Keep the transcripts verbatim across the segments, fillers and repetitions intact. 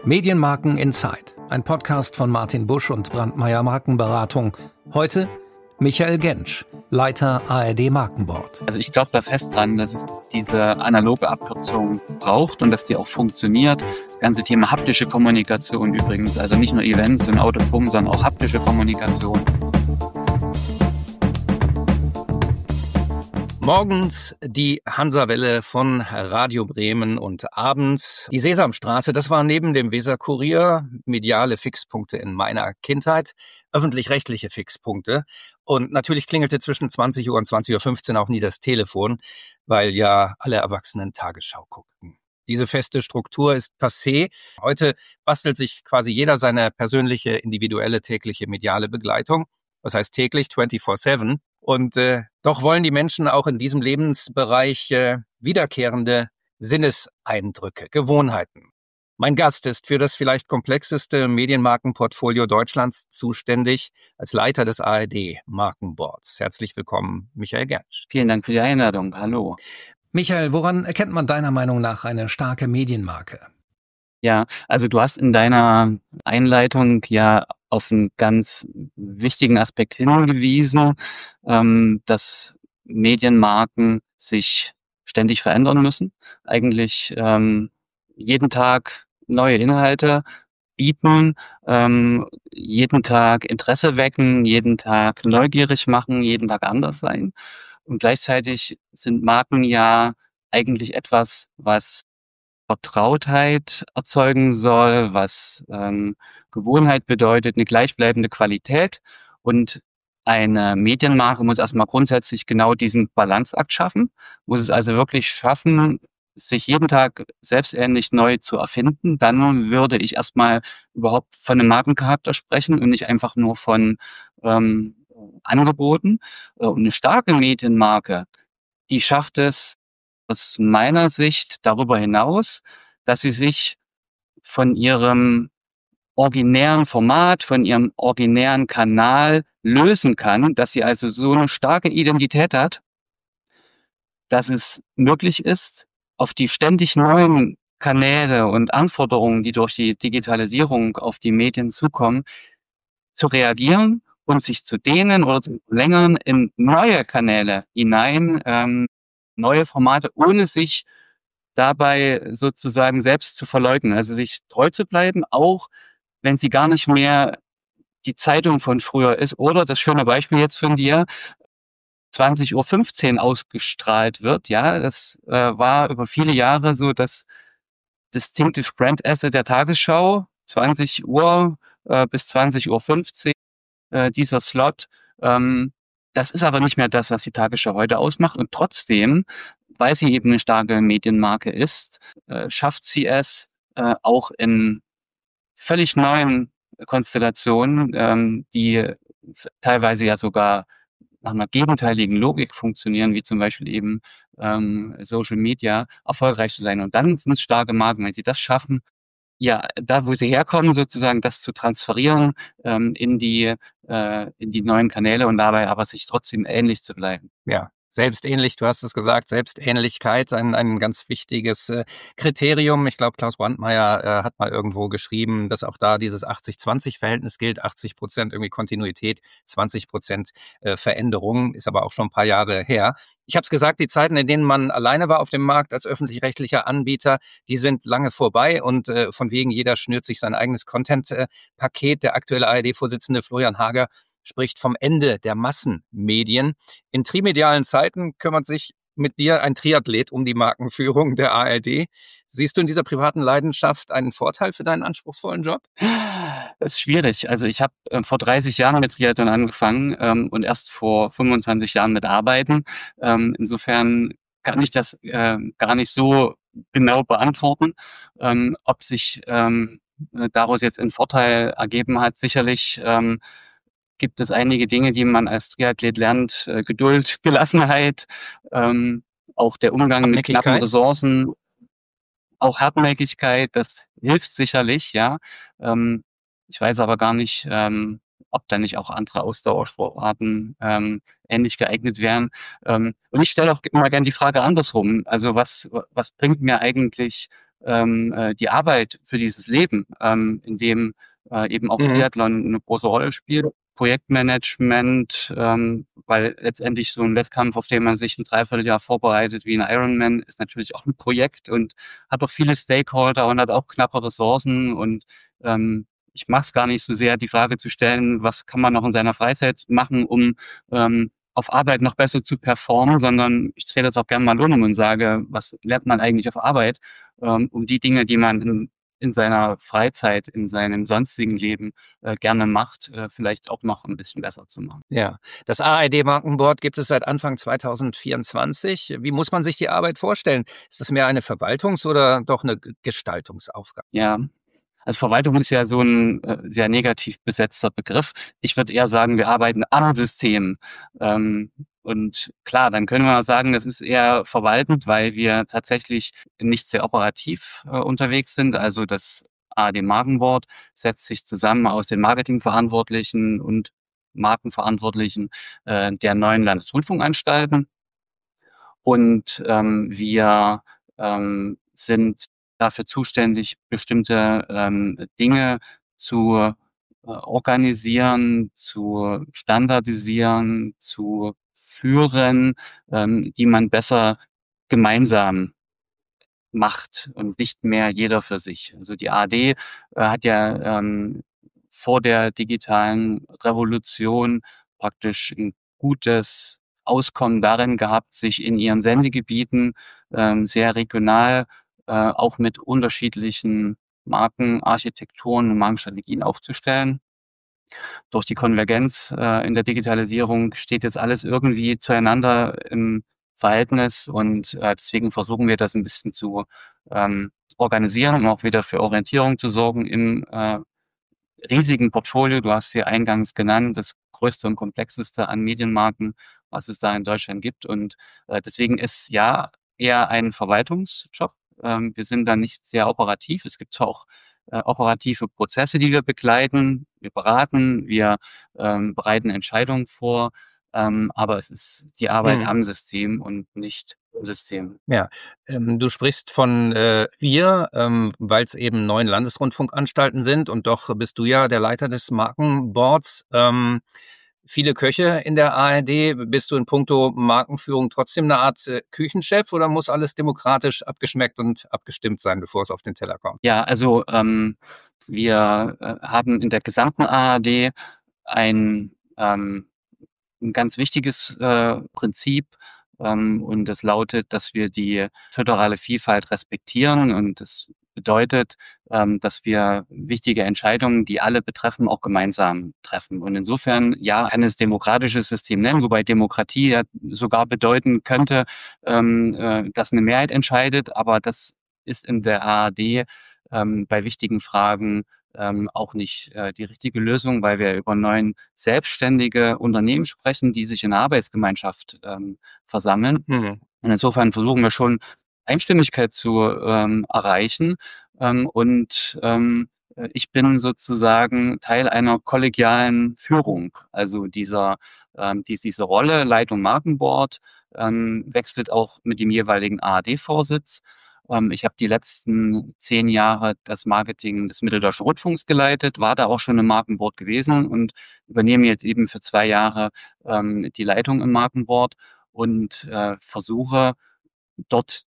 Medienmarken Insight, ein Podcast von Martin Busch und Brandmeier Markenberatung. Heute Michael Gentsch, Leiter A R D Markenboard. Also ich glaube da fest dran, dass es diese analoge Abkürzung braucht und dass die auch funktioniert. Das ganze Thema haptische Kommunikation übrigens, also nicht nur Events und Autoprom, sondern auch haptische Kommunikation. Morgens die Hansa-Welle von Radio Bremen und abends die Sesamstraße. Das war neben dem Weser-Kurier mediale Fixpunkte in meiner Kindheit, öffentlich-rechtliche Fixpunkte. Und natürlich klingelte zwischen zwanzig Uhr und zwanzig Uhr fünfzehn auch nie das Telefon, weil ja alle Erwachsenen Tagesschau guckten. Diese feste Struktur ist passé. Heute bastelt sich quasi jeder seine persönliche, individuelle, tägliche mediale Begleitung. Das heißt täglich vierundzwanzig sieben. Und äh, doch wollen die Menschen auch in diesem Lebensbereich äh, wiederkehrende Sinneseindrücke, Gewohnheiten. Mein Gast ist für das vielleicht komplexeste Medienmarkenportfolio Deutschlands zuständig als Leiter des A R D Markenboards. Herzlich willkommen, Michael Gentsch. Vielen Dank für die Einladung. Hallo. Michael, woran erkennt man deiner Meinung nach eine starke Medienmarke? Ja, also du hast in deiner Einleitung ja auf einen ganz wichtigen Aspekt hingewiesen, ähm, dass Medienmarken sich ständig verändern müssen, eigentlich ähm, jeden Tag neue Inhalte bieten, ähm, jeden Tag Interesse wecken, jeden Tag neugierig machen, jeden Tag anders sein. Und gleichzeitig sind Marken ja eigentlich etwas, was Vertrautheit erzeugen soll, was ähm, Gewohnheit bedeutet, eine gleichbleibende Qualität. Und eine Medienmarke muss erstmal grundsätzlich genau diesen Balanceakt schaffen, muss es also wirklich schaffen, sich jeden Tag selbstähnlich neu zu erfinden. Dann würde ich erstmal überhaupt von einem Markencharakter sprechen und nicht einfach nur von ähm, Angeboten. Und eine starke Medienmarke, die schafft es aus meiner Sicht darüber hinaus, dass sie sich von ihrem originären Format, von ihrem originären Kanal lösen kann, dass sie also so eine starke Identität hat, dass es möglich ist, auf die ständig neuen Kanäle und Anforderungen, die durch die Digitalisierung auf die Medien zukommen, zu reagieren und sich zu dehnen oder zu verlängern in neue Kanäle hinein, ähm, neue Formate, ohne sich dabei sozusagen selbst zu verleugnen, also sich treu zu bleiben, auch wenn sie gar nicht mehr die Zeitung von früher ist oder das schöne Beispiel jetzt von dir, zwanzig Uhr fünfzehn ausgestrahlt wird. Ja, das äh, war über viele Jahre so das Distinctive Brand Asset der Tagesschau, zwanzig Uhr äh, bis zwanzig Uhr fünfzehn, äh, dieser Slot. Ähm, das ist aber nicht mehr das, was die Tagesschau heute ausmacht. Und trotzdem, weil sie eben eine starke Medienmarke ist, äh, schafft sie es äh, auch in völlig neuen Konstellationen, ähm, die teilweise ja sogar nach einer gegenteiligen Logik funktionieren, wie zum Beispiel eben ähm, Social Media, erfolgreich zu sein. Und dann sind es starke Marken, wenn sie das schaffen, ja, da wo sie herkommen, sozusagen das zu transferieren ähm, in die äh, in die neuen Kanäle und dabei aber sich trotzdem ähnlich zu bleiben. Ja. Selbstähnlich, du hast es gesagt, Selbstähnlichkeit, ein, ein ganz wichtiges äh, Kriterium. Ich glaube, Klaus Brandmeier äh, hat mal irgendwo geschrieben, dass auch da dieses achtzig zwanzig Verhältnis gilt. achtzig Prozent irgendwie Kontinuität, zwanzig Prozent äh, Veränderung, ist aber auch schon ein paar Jahre her. Ich habe es gesagt, die Zeiten, in denen man alleine war auf dem Markt als öffentlich-rechtlicher Anbieter, die sind lange vorbei und äh, von wegen jeder schnürt sich sein eigenes Content-Paket. Der aktuelle A R D-Vorsitzende Florian Hager spricht vom Ende der Massenmedien. In trimedialen Zeiten kümmert sich mit dir ein Triathlet um die Markenführung der A R D. Siehst du in dieser privaten Leidenschaft einen Vorteil für deinen anspruchsvollen Job? Das ist schwierig. Also ich habe äh, vor dreißig Jahren mit Triathlon angefangen ähm, und erst vor fünfundzwanzig Jahren mit Arbeiten. Ähm, insofern kann ich das äh, gar nicht so genau beantworten, ähm, ob sich ähm, daraus jetzt ein Vorteil ergeben hat. Sicherlich ähm, gibt es einige Dinge, die man als Triathlet lernt, äh, Geduld, Gelassenheit, ähm, auch der Umgang mit knappen Ressourcen, auch Hartnäckigkeit, das hilft sicherlich, ja. Ähm, ich weiß aber gar nicht, ähm, ob da nicht auch andere Ausdauersportarten ähm, ähnlich geeignet wären. Ähm, und ich stelle auch immer gerne die Frage andersrum. Also was, was bringt mir eigentlich ähm, äh, die Arbeit für dieses Leben, ähm, in dem äh, eben auch Mhm. Triathlon eine große Rolle spielt. Projektmanagement, ähm, weil letztendlich so ein Wettkampf, auf den man sich ein Dreivierteljahr vorbereitet, wie ein Ironman, ist natürlich auch ein Projekt und hat auch viele Stakeholder und hat auch knappe Ressourcen. Und ähm, ich mache es gar nicht so sehr, die Frage zu stellen, was kann man noch in seiner Freizeit machen, um ähm, auf Arbeit noch besser zu performen, sondern ich drehe das auch gerne mal um und sage, was lernt man eigentlich auf Arbeit, ähm, um die Dinge, die man in, in seiner Freizeit, in seinem sonstigen Leben äh, gerne macht, äh, vielleicht auch noch ein bisschen besser zu machen. Ja, das A R D-Markenboard gibt es seit Anfang zweitausendvierundzwanzig. Wie muss man sich die Arbeit vorstellen? Ist das mehr eine Verwaltungs- oder doch eine G- Gestaltungsaufgabe? Ja, also Verwaltung ist ja so ein äh, sehr negativ besetzter Begriff. Ich würde eher sagen, wir arbeiten am System. Ähm, und klar, dann können wir sagen, das ist eher verwaltend, weil wir tatsächlich nicht sehr operativ äh, unterwegs sind. Also das A R D-Markenboard setzt sich zusammen aus den Marketingverantwortlichen und Markenverantwortlichen äh, der neuen Landesrundfunkanstalten. Und ähm, wir ähm, sind dafür zuständig, bestimmte ähm, Dinge zu äh, organisieren, zu standardisieren, zu führen, ähm, die man besser gemeinsam macht und nicht mehr jeder für sich. Also die A R D äh, hat ja ähm, vor der digitalen Revolution praktisch ein gutes Auskommen darin gehabt, sich in ihren Sendegebieten ähm, sehr regional äh, auch mit unterschiedlichen Markenarchitekturen und Markenstrategien aufzustellen. Durch die Konvergenz äh, in der Digitalisierung steht jetzt alles irgendwie zueinander im Verhältnis und äh, deswegen versuchen wir das ein bisschen zu ähm, organisieren, um auch wieder für Orientierung zu sorgen im äh, riesigen Portfolio. Du hast hier eingangs genannt, das größte und komplexeste an Medienmarken, was es da in Deutschland gibt. Und äh, deswegen ist ja eher ein Verwaltungsjob. Ähm, wir sind da nicht sehr operativ. Es gibt zwar auch äh, operative Prozesse, die wir begleiten. Wir beraten, wir ähm, bereiten Entscheidungen vor. Ähm, aber es ist die Arbeit Mhm. am System und nicht im System. Ja, ähm, du sprichst von äh, wir, ähm, weil es eben neun Landesrundfunkanstalten sind und doch bist du ja der Leiter des Markenboards. Ähm, viele Köche in der A R D. Bist du in puncto Markenführung trotzdem eine Art äh, Küchenchef oder muss alles demokratisch abgeschmeckt und abgestimmt sein, bevor es auf den Teller kommt? Ja, also ähm, wir äh, haben in der gesamten A R D ein ähm, ein ganz wichtiges äh, Prinzip ähm, und das lautet, dass wir die föderale Vielfalt respektieren und das bedeutet, ähm, dass wir wichtige Entscheidungen, die alle betreffen, auch gemeinsam treffen. Und insofern, ja, kann es demokratisches System nennen, wobei Demokratie ja sogar bedeuten könnte, ähm, äh, dass eine Mehrheit entscheidet, aber das ist in der A R D ähm, bei wichtigen Fragen ähm, auch nicht äh, die richtige Lösung, weil wir über neun selbstständige Unternehmen sprechen, die sich in einer Arbeitsgemeinschaft ähm, versammeln. Mhm. Und insofern versuchen wir schon Einstimmigkeit zu ähm, erreichen. Ähm, und ähm, äh, ich bin sozusagen Teil einer kollegialen Führung. Also dieser, ähm, dies, diese Rolle Leitung Markenboard ähm, wechselt auch mit dem jeweiligen A R D-Vorsitz. Ähm, ich habe die letzten zehn Jahre das Marketing des Mitteldeutschen Rundfunks geleitet, war da auch schon im Markenboard gewesen und übernehme jetzt eben für zwei Jahre ähm, die Leitung im Markenboard und äh, versuche dort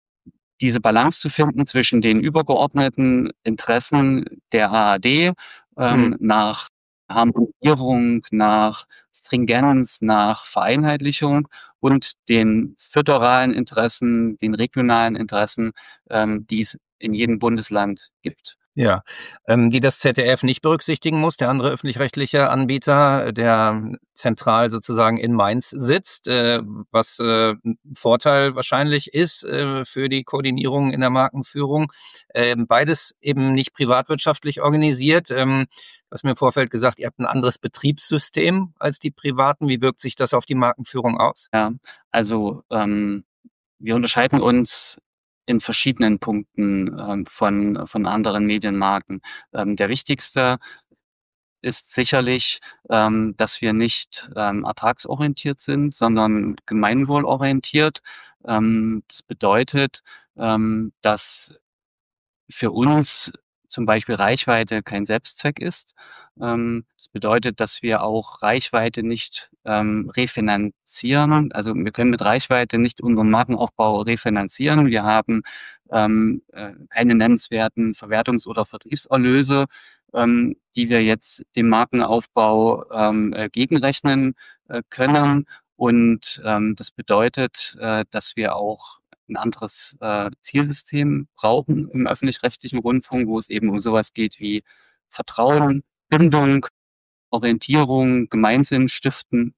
diese Balance zu finden zwischen den übergeordneten Interessen der A R D Mhm. ähm, nach Harmonisierung, nach Stringenz, nach Vereinheitlichung und den föderalen Interessen, den regionalen Interessen, ähm, die es in jedem Bundesland gibt. Ja, ähm, die das Z D F nicht berücksichtigen muss, der andere öffentlich-rechtliche Anbieter, der zentral sozusagen in Mainz sitzt, äh, was äh, ein Vorteil wahrscheinlich ist äh, für die Koordinierung in der Markenführung. Ähm, beides eben nicht privatwirtschaftlich organisiert. Ähm, du hast mir im Vorfeld gesagt, ihr habt ein anderes Betriebssystem als die Privaten. Wie wirkt sich das auf die Markenführung aus? Ja, also ähm, wir unterscheiden uns in verschiedenen Punkten ähm, von, von anderen Medienmarken. Ähm, der wichtigste ist sicherlich, ähm, dass wir nicht ähm, ertragsorientiert sind, sondern gemeinwohlorientiert. Ähm, das bedeutet, ähm, dass für uns zum Beispiel Reichweite kein Selbstzweck ist. Ähm, das bedeutet, dass wir auch Reichweite nicht ähm, refinanzieren. Also wir können mit Reichweite nicht unseren Markenaufbau refinanzieren. Wir haben ähm, äh, keine nennenswerten Verwertungs- oder Vertriebserlöse, ähm, die wir jetzt dem Markenaufbau ähm, äh, gegenrechnen äh, können. Und ähm, das bedeutet, äh, dass wir auch ein anderes äh, Zielsystem brauchen im öffentlich-rechtlichen Rundfunk, wo es eben um sowas geht wie Vertrauen, Bindung, Orientierung, Gemeinsinn stiften.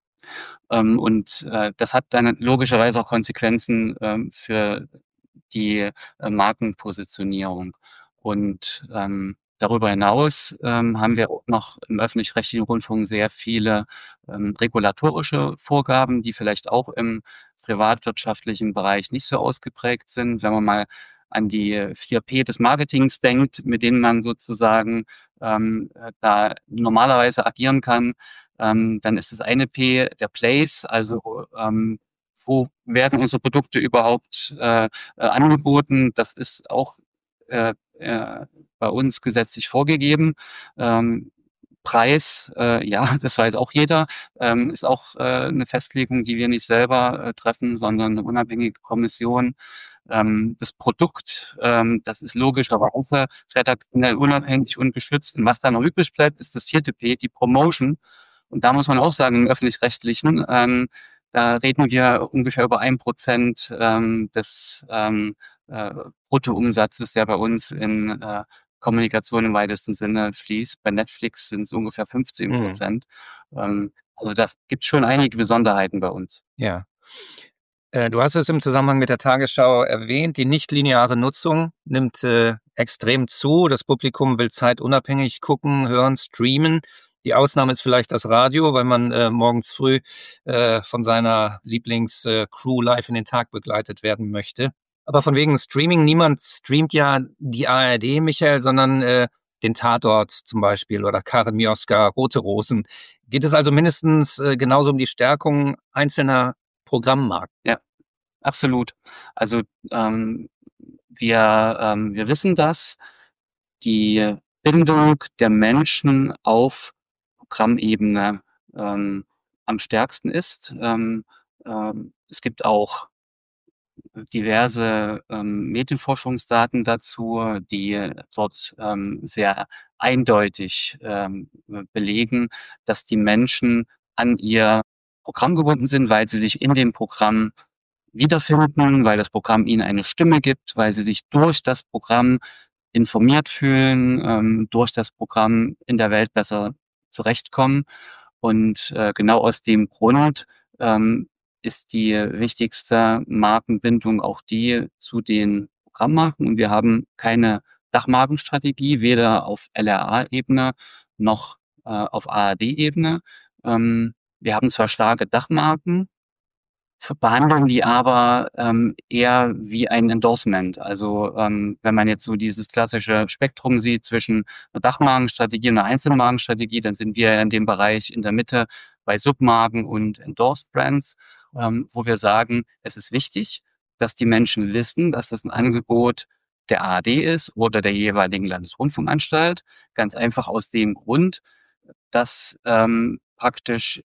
Ähm, und äh, das hat dann logischerweise auch Konsequenzen ähm, für die äh, Markenpositionierung. Und ähm, darüber hinaus ähm, haben wir auch noch im öffentlich-rechtlichen Rundfunk sehr viele ähm, regulatorische Vorgaben, die vielleicht auch im privatwirtschaftlichen Bereich nicht so ausgeprägt sind. Wenn man mal an die vier P des Marketings denkt, mit denen man sozusagen ähm, da normalerweise agieren kann, ähm, dann ist das eine P der Place, also ähm, wo werden unsere Produkte überhaupt äh, äh, angeboten. Das ist auch äh, äh, bei uns gesetzlich vorgegeben. Ähm, Preis, äh, ja, das weiß auch jeder, ähm, ist auch äh, eine Festlegung, die wir nicht selber äh, treffen, sondern eine unabhängige Kommission. Ähm, das Produkt, ähm, das ist logischerweise redaktionell unabhängig und geschützt. Und was dann noch übrig bleibt, ist das vierte P, die Promotion. Und da muss man auch sagen, im öffentlich-rechtlichen, ähm, da reden wir ungefähr über ein Prozent ähm, des ähm, äh, Bruttoumsatzes, der bei uns in äh, Kommunikation im weitesten Sinne fließt. Bei Netflix sind es ungefähr fünfzehn Mhm. Prozent. Ähm, also das gibt schon einige Besonderheiten bei uns. Ja. Äh, du hast es im Zusammenhang mit der Tagesschau erwähnt, die nichtlineare Nutzung nimmt äh, extrem zu. Das Publikum will zeitunabhängig gucken, hören, streamen. Die Ausnahme ist vielleicht das Radio, weil man äh, morgens früh äh, von seiner Lieblingscrew live in den Tag begleitet werden möchte. Aber von wegen Streaming, niemand streamt ja die A R D, Michael, sondern äh, den Tatort zum Beispiel oder Karin Mioska, Rote Rosen. Geht es also mindestens äh, genauso um die Stärkung einzelner Programmmarken? Ja, absolut. Also ähm, wir, ähm, wir wissen, dass die Bindung der Menschen auf Programmebene ähm, am stärksten ist. Ähm, ähm, es gibt auch diverse ähm, Medienforschungsdaten dazu, die dort ähm, sehr eindeutig ähm, belegen, dass die Menschen an ihr Programm gebunden sind, weil sie sich in dem Programm wiederfinden, weil das Programm ihnen eine Stimme gibt, weil sie sich durch das Programm informiert fühlen, ähm, durch das Programm in der Welt besser zurechtkommen. Und äh, genau aus dem Grund ähm, ist die wichtigste Markenbindung auch die zu den Programmmarken. Und wir haben keine Dachmarkenstrategie, weder auf L R A-Ebene noch äh, auf A R D-Ebene. Ähm, wir haben zwar starke Dachmarken, behandeln die aber ähm, eher wie ein Endorsement. Also ähm, wenn man jetzt so dieses klassische Spektrum sieht zwischen einer Dachmarkenstrategie und einer Einzelmarkenstrategie, dann sind wir in dem Bereich in der Mitte bei Submarken und Endorsed Brands, ähm, wo wir sagen, es ist wichtig, dass die Menschen wissen, dass das ein Angebot der A R D ist oder der jeweiligen Landesrundfunkanstalt. Ganz einfach aus dem Grund, dass ähm, praktisch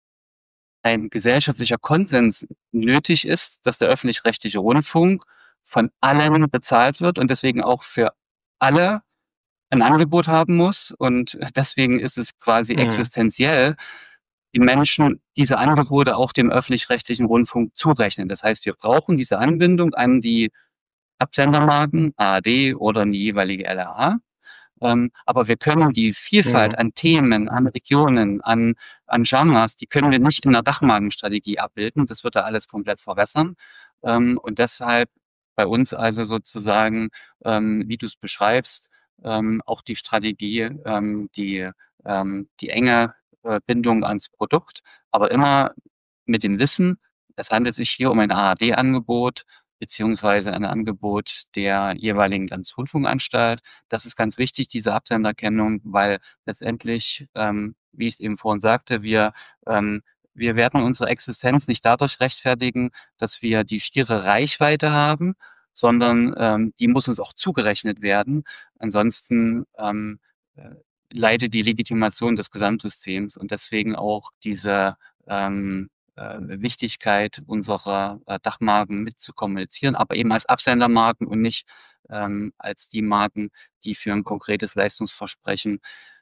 ein gesellschaftlicher Konsens nötig ist, dass der öffentlich-rechtliche Rundfunk von allen bezahlt wird und deswegen auch für alle ein Angebot haben muss. Und deswegen ist es quasi Mhm. existenziell, die Menschen diese Angebote auch dem öffentlich-rechtlichen Rundfunk zurechnen. Das heißt, wir brauchen diese Anbindung an die Absendermarken, A R D oder an die jeweilige L R A. Ähm, aber wir können die Vielfalt Mhm. an Themen, an Regionen, an, an Genres, die können wir nicht in der Dachmarkenstrategie abbilden. Das wird da alles komplett verwässern. Ähm, und deshalb bei uns also sozusagen, ähm, wie du es beschreibst, ähm, auch die Strategie, ähm, die, ähm, die enge äh, Bindung ans Produkt, aber immer mit dem Wissen, es handelt sich hier um ein A R D-Angebot beziehungsweise ein Angebot der jeweiligen Landesrundfunkanstalt. Das ist ganz wichtig, diese Absenderkennung, weil letztendlich, ähm, wie ich es eben vorhin sagte, wir, ähm, wir werden unsere Existenz nicht dadurch rechtfertigen, dass wir die schiere Reichweite haben, sondern ähm, die muss uns auch zugerechnet werden. Ansonsten ähm, äh, leidet die Legitimation des Gesamtsystems und deswegen auch diese ähm, äh, Wichtigkeit unserer äh, Dachmarken mit zu kommunizieren, aber eben als Absendermarken und nicht ähm, als die Marken, die für ein konkretes Leistungsversprechen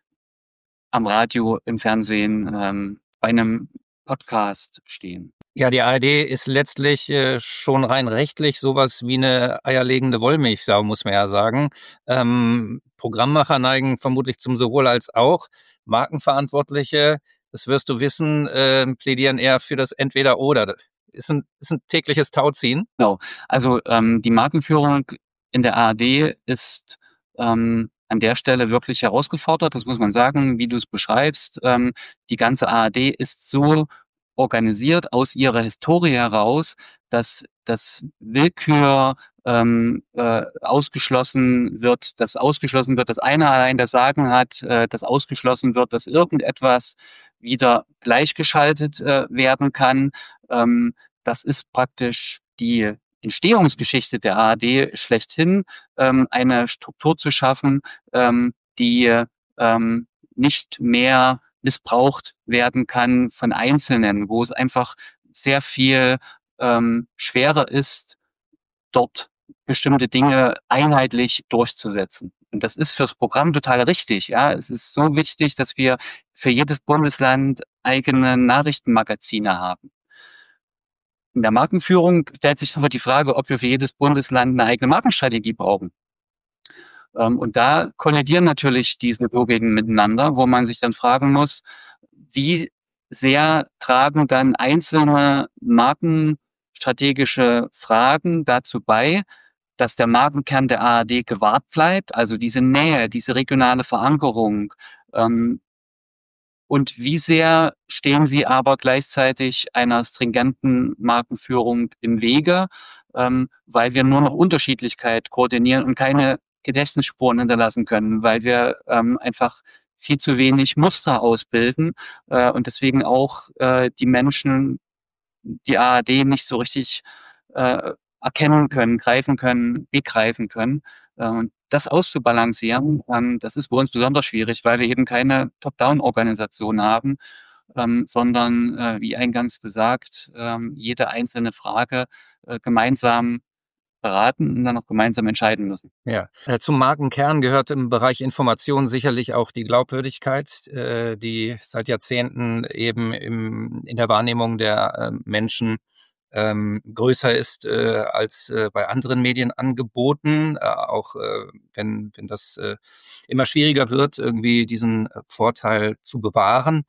am Radio, im Fernsehen, ähm, bei einem Podcast stehen. Ja, die A R D ist letztlich äh, schon rein rechtlich sowas wie eine eierlegende Wollmilchsau, muss man ja sagen. Ähm, Programmmacher neigen vermutlich zum sowohl als auch. Markenverantwortliche, das wirst du wissen, äh, plädieren eher für das Entweder-Oder. Das Ist ein, ist ein tägliches Tauziehen. Genau. Also ähm, die Markenführung in der A R D ist ähm, an der Stelle wirklich herausgefordert, das muss man sagen, wie du es beschreibst. Ähm, die ganze A R D ist so organisiert aus ihrer Historie heraus, dass das Willkür ähm, äh, ausgeschlossen wird, dass ausgeschlossen wird, dass einer allein das Sagen hat, äh, dass ausgeschlossen wird, dass irgendetwas wieder gleichgeschaltet äh, werden kann. Ähm, das ist praktisch die Entstehungsgeschichte der A R D schlechthin, ähm, eine Struktur zu schaffen, ähm, die ähm, nicht mehr missbraucht werden kann von Einzelnen, wo es einfach sehr viel ähm, schwerer ist, dort bestimmte Dinge einheitlich durchzusetzen. Und das ist fürs Programm total richtig. Ja, es ist so wichtig, dass wir für jedes Bundesland eigene Nachrichtenmagazine haben. In der Markenführung stellt sich aber die Frage, ob wir für jedes Bundesland eine eigene Markenstrategie brauchen. Ähm, und da kollidieren natürlich diese Logiken miteinander, wo man sich dann fragen muss, wie sehr tragen dann einzelne markenstrategische Fragen dazu bei, dass der Markenkern der A R D gewahrt bleibt, also diese Nähe, diese regionale Verankerung. Ähm, und wie sehr stehen sie aber gleichzeitig einer stringenten Markenführung im Wege, ähm, weil wir nur noch Unterschiedlichkeit koordinieren und keine Gedächtnisspuren hinterlassen können, weil wir ähm, einfach viel zu wenig Muster ausbilden äh, und deswegen auch äh, die Menschen die A R D nicht so richtig äh, erkennen können, greifen können, begreifen können. Äh, und das auszubalancieren, ähm, das ist bei uns besonders schwierig, weil wir eben keine Top-Down-Organisation haben, ähm, sondern, äh, wie eingangs gesagt, ähm, jede einzelne Frage äh, gemeinsam beraten und dann auch gemeinsam entscheiden müssen. Ja, äh, zum Markenkern gehört im Bereich Information sicherlich auch die Glaubwürdigkeit, äh, die seit Jahrzehnten eben im, in der Wahrnehmung der äh, Menschen ähm, größer ist äh, als äh, bei anderen Medienangeboten, äh, auch äh, wenn, wenn das äh, immer schwieriger wird, irgendwie diesen äh, Vorteil zu bewahren.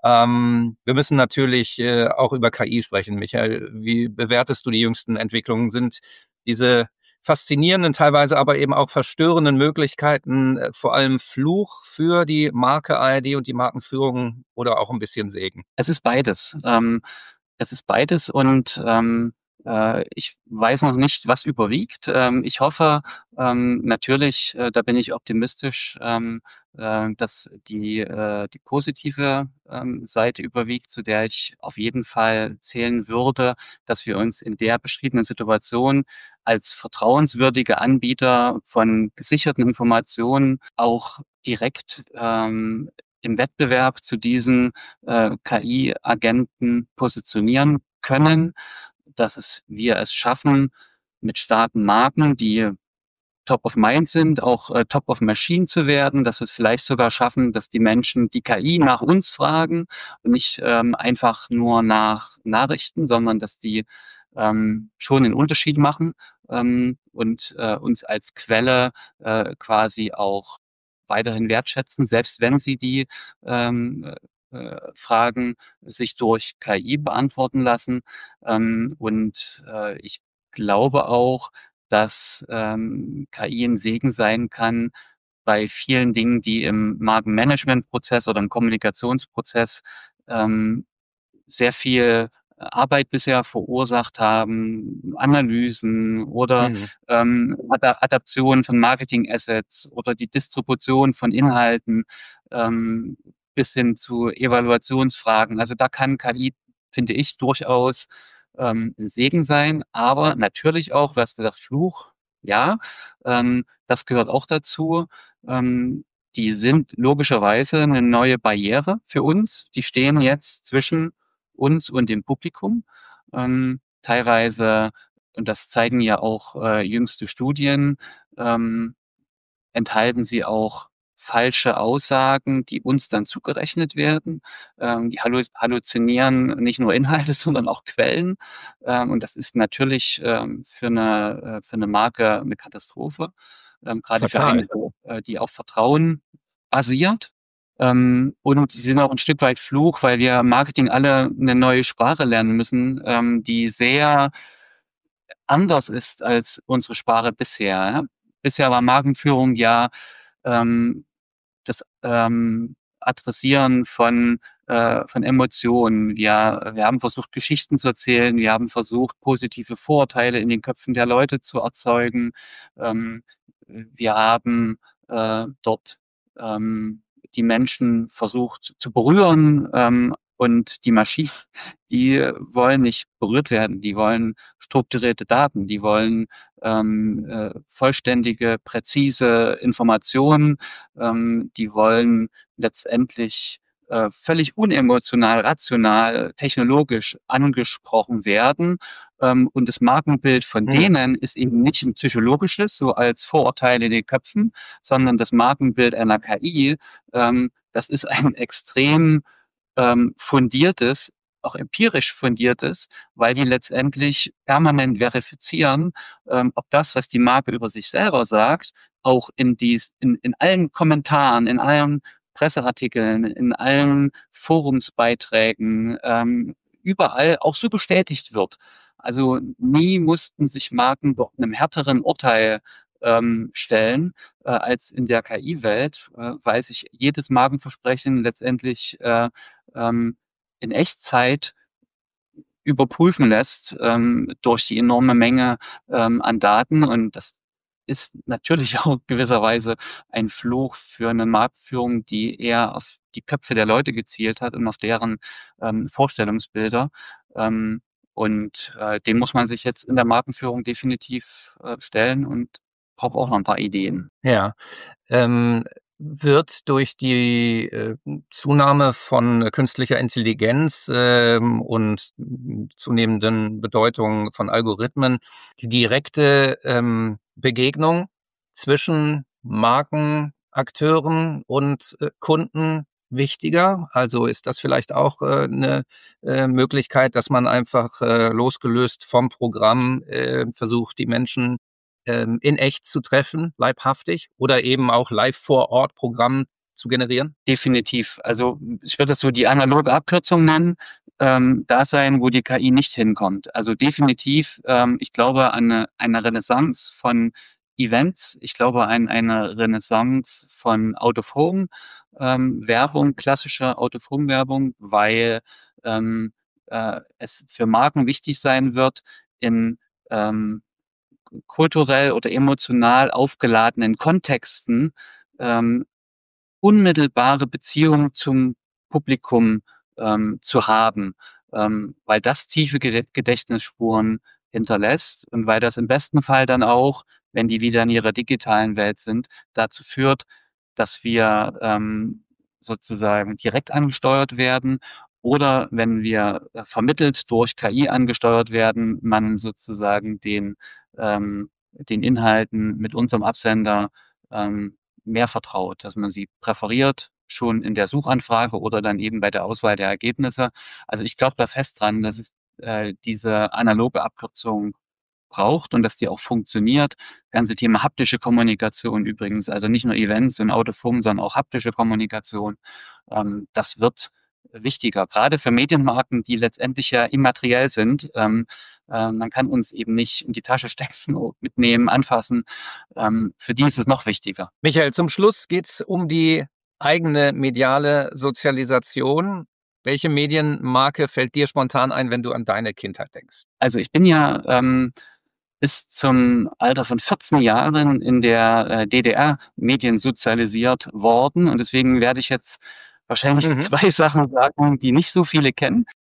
Ähm, wir müssen natürlich äh, auch über K I sprechen. Michael, wie bewertest du die jüngsten Entwicklungen? Sind diese faszinierenden, teilweise aber eben auch verstörenden Möglichkeiten äh, vor allem Fluch für die Marke A R D und die Markenführung oder auch ein bisschen Segen? Es ist beides. Ähm, es ist beides und ähm, äh, ich weiß noch nicht, was überwiegt. Ähm, ich hoffe ähm, natürlich, äh, da bin ich optimistisch, ähm, äh, dass die, äh, die positive ähm, Seite überwiegt, zu der ich auf jeden Fall zählen würde, dass wir uns in der beschriebenen Situation als vertrauenswürdige Anbieter von gesicherten Informationen auch direkt ähm, im Wettbewerb zu diesen äh, K I-Agenten positionieren können, dass es, wir es schaffen, mit starken Marken, die top of mind sind, auch äh, top of machine zu werden, dass wir es vielleicht sogar schaffen, dass die Menschen die K I nach uns fragen und nicht ähm, einfach nur nach Nachrichten, sondern dass die ähm, schon einen Unterschied machen ähm, und äh, uns als Quelle äh, quasi auch weiterhin wertschätzen, selbst wenn sie die ähm, äh, Fragen sich durch K I beantworten lassen. Ähm, und äh, ich glaube auch, dass ähm, K I ein Segen sein kann bei vielen Dingen, die im Markenmanagementprozess oder im Kommunikationsprozess ähm, sehr viel Arbeit bisher verursacht haben, Analysen oder Mhm. ähm, Ada Adaption von Marketing-Assets oder die Distribution von Inhalten ähm, bis hin zu Evaluationsfragen. Also da kann K I, finde ich, durchaus ähm, ein Segen sein, aber natürlich auch, du hast gesagt, Fluch. Ja, ähm, das gehört auch dazu. Ähm, die sind logischerweise eine neue Barriere für uns. Die stehen jetzt zwischen uns und dem Publikum. Ähm, teilweise, und das zeigen ja auch äh, jüngste Studien, ähm, enthalten sie auch falsche Aussagen, die uns dann zugerechnet werden. Ähm, die hallu halluzinieren nicht nur Inhalte, sondern auch Quellen. Ähm, und das ist natürlich ähm, für eine, äh, für eine Marke eine Katastrophe, ähm, gerade für Fatal. eine, äh, die auf Vertrauen basiert. Ähm, und sie sind auch ein Stück weit Fluch, weil wir im Marketing alle eine neue Sprache lernen müssen, ähm, die sehr anders ist als unsere Sprache bisher. Ja? Bisher war Markenführung ja ähm, das ähm, Adressieren von, äh, von Emotionen. Wir, wir haben versucht, Geschichten zu erzählen. Wir haben versucht, positive Vorurteile in den Köpfen der Leute zu erzeugen. Ähm, wir haben äh, dort ähm, die Menschen versucht zu berühren. Ähm, und die Maschinen, die wollen nicht berührt werden. Die wollen strukturierte Daten. Die wollen ähm, äh, vollständige, präzise Informationen. Ähm, die wollen letztendlich äh, völlig unemotional, rational, technologisch angesprochen werden. Ähm, und das Markenbild von Hm. denen ist eben nicht ein psychologisches, so als Vorurteile in den Köpfen, sondern das Markenbild einer K I, ähm, das ist ein extrem ähm, fundiertes, auch empirisch fundiertes, weil die letztendlich permanent verifizieren, ähm, ob das, was die Marke über sich selber sagt, auch in, dies, in, in allen Kommentaren, in allen Presseartikeln, in allen Forumsbeiträgen, ähm, überall auch so bestätigt wird. Also nie mussten sich Marken doch einem härteren Urteil ähm, stellen äh, als in der K I-Welt, äh, weil sich jedes Markenversprechen letztendlich äh, ähm, in Echtzeit überprüfen lässt ähm, durch die enorme Menge ähm, an Daten. Und das ist natürlich auch gewisserweise ein Fluch für eine Marktführung, die eher auf die Köpfe der Leute gezielt hat und auf deren ähm, Vorstellungsbilder. Ähm, und äh, dem muss man sich jetzt in der Markenführung definitiv äh, stellen und braucht auch noch ein paar Ideen. Ja. Ähm, wird durch die äh, Zunahme von künstlicher Intelligenz ähm, und zunehmenden Bedeutung von Algorithmen die direkte ähm, Begegnung zwischen Markenakteuren und äh, Kunden wichtiger? Also ist das vielleicht auch äh, eine äh, Möglichkeit, dass man einfach äh, losgelöst vom Programm äh, versucht, die Menschen ähm, in echt zu treffen, leibhaftig oder eben auch live vor Ort Programm zu generieren? Definitiv. Also ich würde das so die analoge Abkürzung nennen, ähm, da sein, wo die K I nicht hinkommt. Also definitiv, ähm, ich glaube an eine, eine Renaissance von Events. Ich glaube an eine Renaissance von Out-of-Home ähm, Werbung, klassischer Out-of-Home Werbung, weil ähm, äh, es für Marken wichtig sein wird, in ähm, kulturell oder emotional aufgeladenen Kontexten ähm, unmittelbare Beziehung zum Publikum ähm, zu haben, ähm, weil das tiefe Gedächtnisspuren hinterlässt und weil das im besten Fall dann auch, wenn die wieder in ihrer digitalen Welt sind, dazu führt, dass wir ähm, sozusagen direkt angesteuert werden oder wenn wir äh, vermittelt durch K I angesteuert werden, man sozusagen den, ähm, den Inhalten mit unserem Absender ähm, mehr vertraut, dass man sie präferiert, schon in der Suchanfrage oder dann eben bei der Auswahl der Ergebnisse. Also ich glaube da fest dran, dass es äh, diese analoge Abkürzung braucht und dass die auch funktioniert. Ganze Thema haptische Kommunikation übrigens, also nicht nur Events und Autofunk, sondern auch haptische Kommunikation. Ähm, das wird wichtiger, gerade für Medienmarken, die letztendlich ja immateriell sind. Ähm, äh, man kann uns eben nicht in die Tasche stecken, mitnehmen, anfassen. Ähm, für die ist es noch wichtiger. Michael, zum Schluss geht's um die eigene mediale Sozialisation. Welche Medienmarke fällt dir spontan ein, wenn du an deine Kindheit denkst? Also ich bin ja ähm, bis zum Alter von vierzehn Jahren in der äh, D D R Medien sozialisiert worden und deswegen werde ich jetzt wahrscheinlich Mhm. zwei Sachen sagen, die nicht so viele kennen.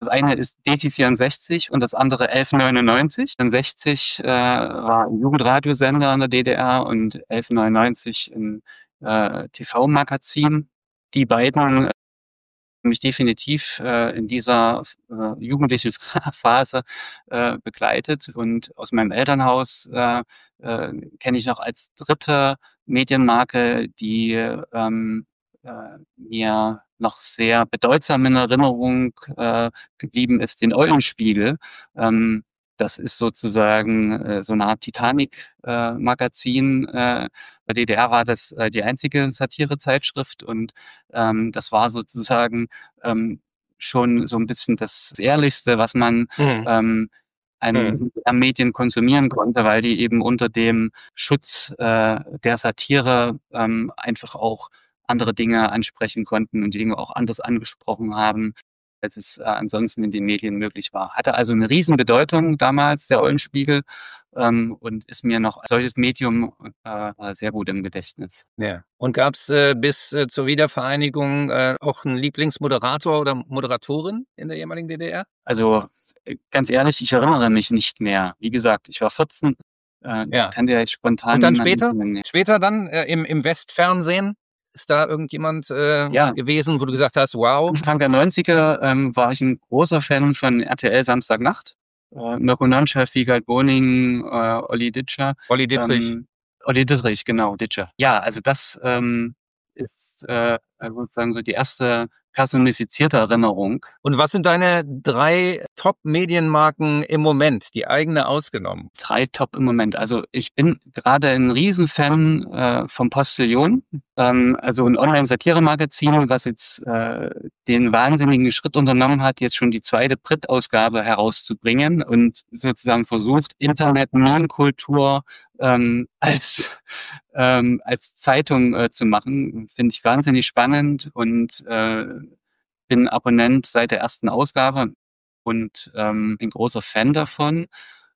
Das eine ist D T vierundsechzig und das andere elf neunundneunzig. vierundsechzig äh, war ein Jugendradiosender in der D D R und elf neunundneunzig ein äh, T V-Magazin. Die beiden mich definitiv äh, in dieser äh, jugendlichen Phase äh, begleitet. Und aus meinem Elternhaus äh, äh, kenne ich noch als dritte Medienmarke, die ähm, äh, mir noch sehr bedeutsam in Erinnerung äh, geblieben ist, den Eulenspiegel. Ähm, das ist sozusagen äh, so eine Art Titanic-Magazin. Äh, bei D D R war das äh, die einzige Satirezeitschrift und ähm, das war sozusagen ähm, schon so ein bisschen das Ehrlichste, was man Mhm. ähm, an Mhm. Medien konsumieren konnte, weil die eben unter dem Schutz äh, der Satire ähm, einfach auch andere Dinge ansprechen konnten und die Dinge auch anders angesprochen haben, als es äh, ansonsten in den Medien möglich war. Hatte also eine Riesenbedeutung damals, der Eulenspiegel, ähm, und ist mir noch als solches Medium äh, sehr gut im Gedächtnis. Ja. Und gab's äh, bis äh, zur Wiedervereinigung äh, auch einen Lieblingsmoderator oder Moderatorin in der ehemaligen D D R? Also äh, ganz ehrlich, ich erinnere mich nicht mehr. Wie gesagt, ich war vierzehn. Äh, ich Ja. kann dir jetzt spontan Und dann niemanden später? nennen. Später dann äh, im, im Westfernsehen? Ist da irgendjemand äh, Ja. gewesen, wo du gesagt hast, wow? Anfang der neunziger ähm, war ich ein großer Fan von R T L Samstagnacht. Äh, Mirko Nonchef, Wiegald Boning, äh, Olli Ditcher. Olli Dittrich. Ähm, Olli Dittrich, genau, Ditcher. Ja, also das ähm, ist äh, sozusagen so die erste personifizierte Erinnerung. Und was sind deine drei Top-Medienmarken im Moment, die eigene ausgenommen? Drei Top im Moment. Also ich bin gerade ein Riesenfan äh, vom Postillon, ähm, also ein Online-Satire-Magazin, was jetzt äh, den wahnsinnigen Schritt unternommen hat, jetzt schon die zweite Printausgabe herauszubringen und sozusagen versucht, Internet-Meme-Kultur ähm, als ähm, als Zeitung äh, zu machen. Finde ich wahnsinnig spannend und äh, bin Abonnent seit der ersten Ausgabe und ähm, ein großer Fan davon.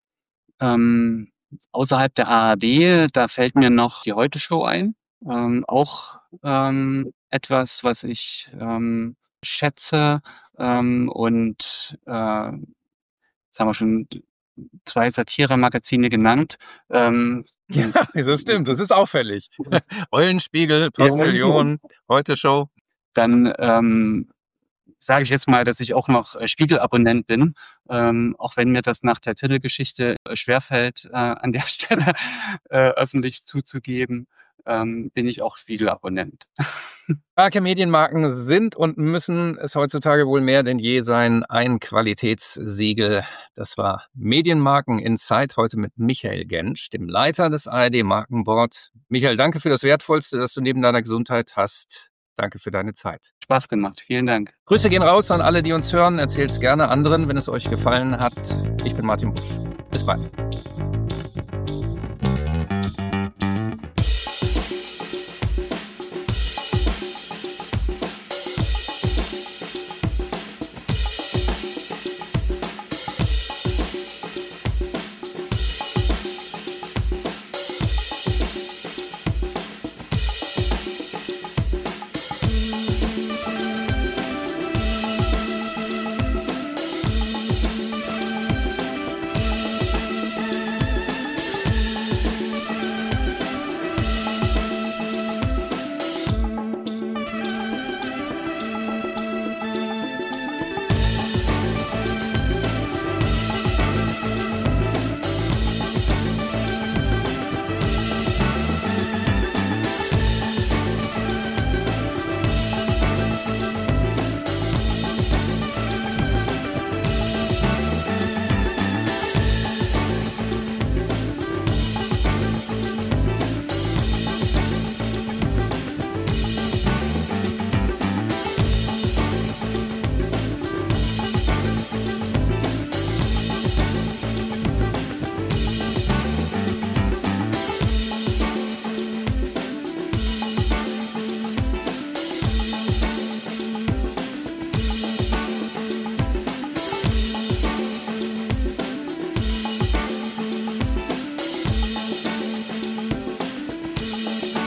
Ähm, außerhalb der A R D, da fällt mir noch die Heute-Show ein. Ähm, auch ähm, etwas, was ich ähm, schätze. Ähm, und äh, jetzt haben wir schon zwei Satire-Magazine genannt. Ähm, Ja, das stimmt, das ist auffällig. Eulenspiegel, Postillon, Heute-Show. Dann ähm, sage ich jetzt mal, dass ich auch noch äh, Spiegel-Abonnent bin, ähm, auch wenn mir das nach der Titelgeschichte äh, schwerfällt, äh, an der Stelle äh, öffentlich zuzugeben, ähm, bin ich auch Spiegel-Abonnent. Starke Medienmarken sind und müssen es heutzutage wohl mehr denn je sein. Ein Qualitätssiegel. Das war Medienmarken Inside, heute mit Michael Gentsch, dem Leiter des A R D-Markenboard. Michael, danke für das Wertvollste, das du neben deiner Gesundheit hast. Danke für deine Zeit. Spaß gemacht. Vielen Dank. Grüße gehen raus an alle, die uns hören. Erzählt es gerne anderen, wenn es euch gefallen hat. Ich bin Martin Busch. Bis bald.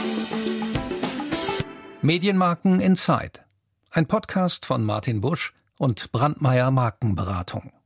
Medienmarken Inside. Ein Podcast von Martin Busch und Brandmeier Markenberatung.